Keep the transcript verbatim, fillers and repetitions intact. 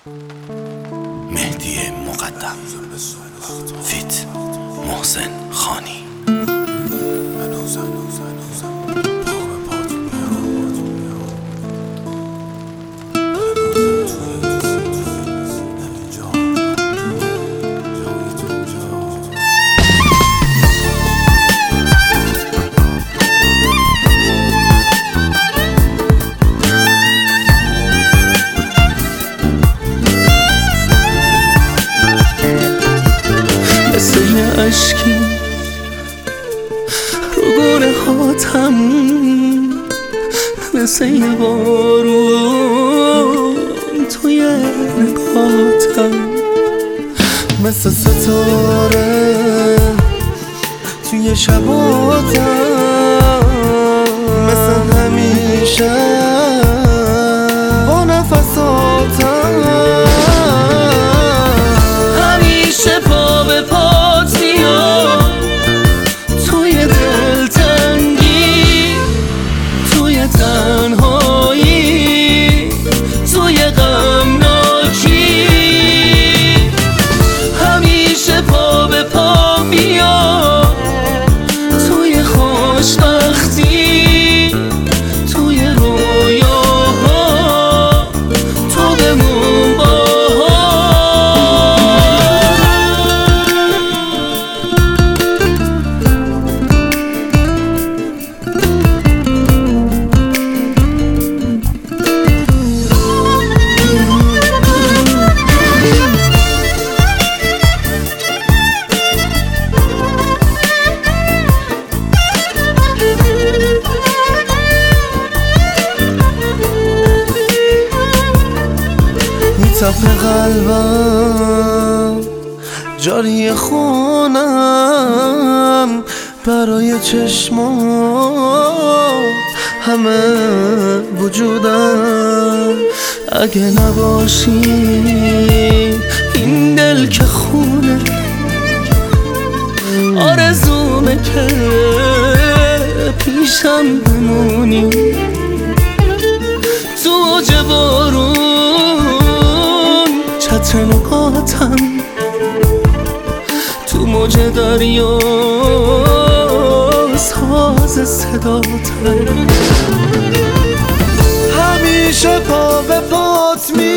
مهدی مقدم فیت محسن خانی. مثل یه عشقی رو گونه هاتم، مثل یه بارون توی نگاتم، مثل ستاره توی شباتم، مثل همیشه با نفساتم، همیشه پا به پات میام توی دلتنگی، توی تنهایی، توی غمناکی، همیشه پا به پا میام توی خوشبختی، توی رویاها تو بمون با تپ قلبم جاری خونم برای چشمات همه وجودم، اگه نباشی این دل که خونه، آرزومه که پیشم بمونی تو اوج بارون، چتر نگاتم تو موج دریا، ساز صداتم، همیشه پا به پات می